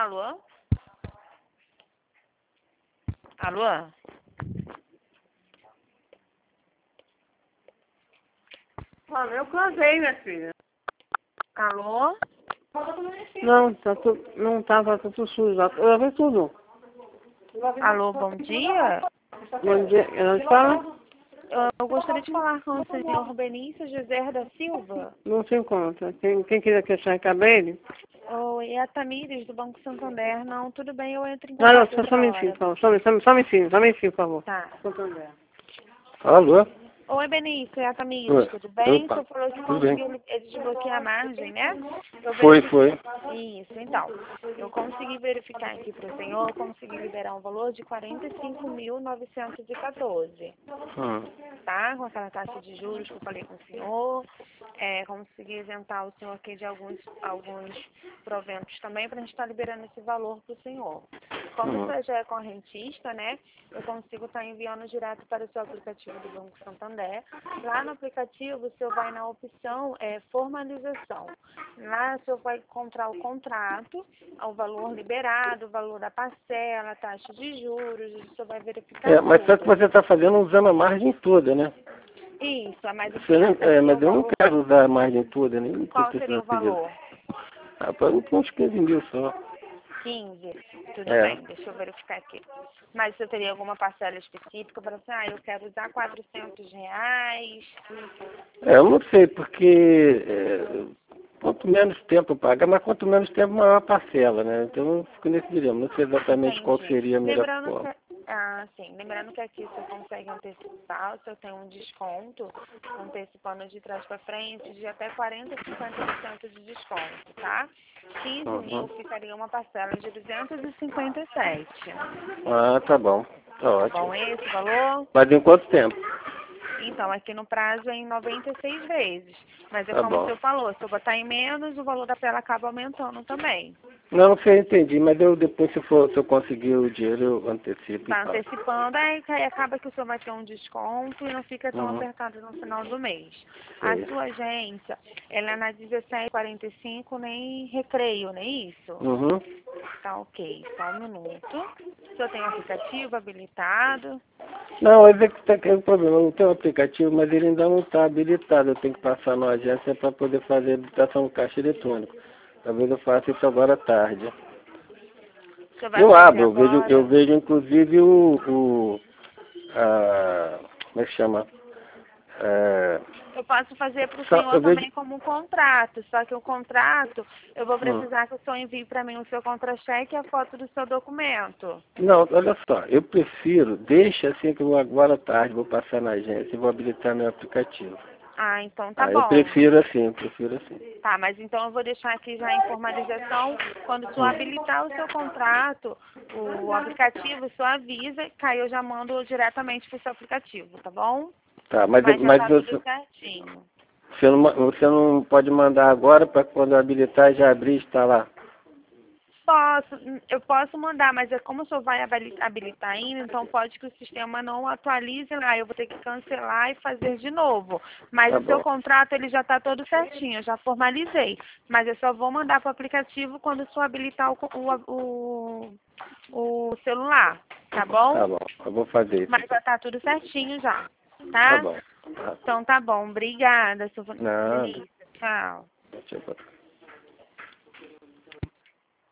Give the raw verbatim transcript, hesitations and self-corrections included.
Alô? Alô? Olha, eu casei, minha filha. Alô? Não, tá tudo, não tava tudo sujo. Eu lavei tudo. Alô, bom dia. Bom dia, ela fala? Eu gostaria de falar com o senhor Benício José da Silva. Não se encontra. Quem, quem quiser que eu chame cabelo? Oi, é a Tamires do Banco Santander. Não, tudo bem, eu entro em Não, não, contato só, só outra um hora. minutinho, por favor. Só, só, só um minutinho, só um minutinho, por favor. Tá. Santander. Alô? Oi, Benício, é a Tamires, tudo bem? Você falou que Tudo bem. conseguiu desbloquear a margem, né? Eu Foi, verifiquei. foi. Isso, então. Eu consegui verificar aqui para o senhor, eu consegui liberar um valor de quarenta e cinco mil novecentos e quatorze. Hum. Tá? Com aquela taxa de juros que eu falei com o senhor. É, consegui isentar o senhor aqui de alguns, alguns proventos também para a gente estar liberando esse valor para o senhor. Como Hum. você já é correntista, né? Eu consigo estar enviando direto para o seu aplicativo do Banco Santander. Lá no aplicativo, o senhor vai na opção é, formalização. Lá o senhor vai encontrar o contrato, o valor liberado, o valor da parcela, a taxa de juros, o senhor vai verificar É, mas só que tudo. você está fazendo usando a margem toda, né? Isso, é mais Você não, é, mas eu não quero usar a margem toda, nem não estou Qual seria precisando o pedir. valor? Ah, pago uns quinze mil só. quinze. Tudo É. bem, deixa eu verificar aqui. Mas você teria alguma parcela específica para assim, ah, eu quero usar quatrocentos reais? É, eu não sei, porque é, quanto menos tempo paga, mas quanto menos tempo, maior a parcela, né? Então eu fico nesse dilema. Não sei exatamente qual Entendi. seria a melhor Lembrando forma. que, ah, sim, lembrando que aqui você consegue antecipar, você tem um desconto, antecipando de trás para frente, de até quarenta, cinquenta por cento de desconto, tá? quinze mil Uhum. ficaria uma parcela de duzentos e cinquenta e sete. Ah, tá bom. Tá Tá ótimo. bom esse valor? Mas em quanto tempo? Então, aqui no prazo é em noventa e seis vezes. Mas é Tá como o bom. senhor falou, se eu botar em menos, o valor da tela acaba aumentando também. Não, não sei, entendi, mas eu depois, se, for, se eu conseguir o dinheiro, eu antecipo e Está pago. antecipando, aí aí acaba que o senhor vai ter um desconto e não fica tão Uhum. apertado no final do mês. A Sei. sua agência, ela é na dezessete quarenta e cinco, nem recreio, não é isso? Uhum. Tá ok, só um minuto. O senhor tem o aplicativo habilitado? Não, mas é que tá aquele problema. Eu tenho um aplicativo, mas ele ainda não está habilitado. Eu tenho que passar na agência para poder fazer a habilitação do caixa eletrônico. Talvez eu faça isso agora à tarde. O senhor vai Eu fazer abro, eu vejo, eu agora? vejo inclusive o, o a, como é que chama? É, Eu posso fazer para o só- senhor eu vejo, também como um contrato, só que o contrato, eu vou hum. precisar que o senhor envie para mim o seu contra-cheque e a foto do seu documento. Não, olha só, eu prefiro, deixa assim que eu agora à tarde vou passar na agência e vou habilitar meu aplicativo. Ah, então tá Ah, eu bom. prefiro assim, eu prefiro assim. Tá, mas então eu vou deixar aqui já em formalização, quando o senhor Hum. habilitar o seu contrato, o aplicativo, o senhor avisa, que aí eu já mando diretamente para o seu aplicativo, tá bom? Tá, mas, Mas já mas tá tudo você, certinho. você, não, ma- você não pode mandar agora para quando eu habilitar já abrir e estar lá. Posso, eu posso mandar, mas é como o senhor vai habili- habilitar ainda, então pode que o sistema não atualize lá, eu vou ter que cancelar e fazer de novo. Mas Tá o seu bom, contrato ele já está todo certinho, eu já formalizei. Mas eu só vou mandar para o aplicativo quando o senhor habilitar o, co- o, o, o celular, tá bom? tá bom. Eu vou fazer isso Mas já então. está tudo certinho já, Tá tá? bom. Tá. Então tá bom, obrigada, sua Nada. Denise. Tchau. Deixa eu botar.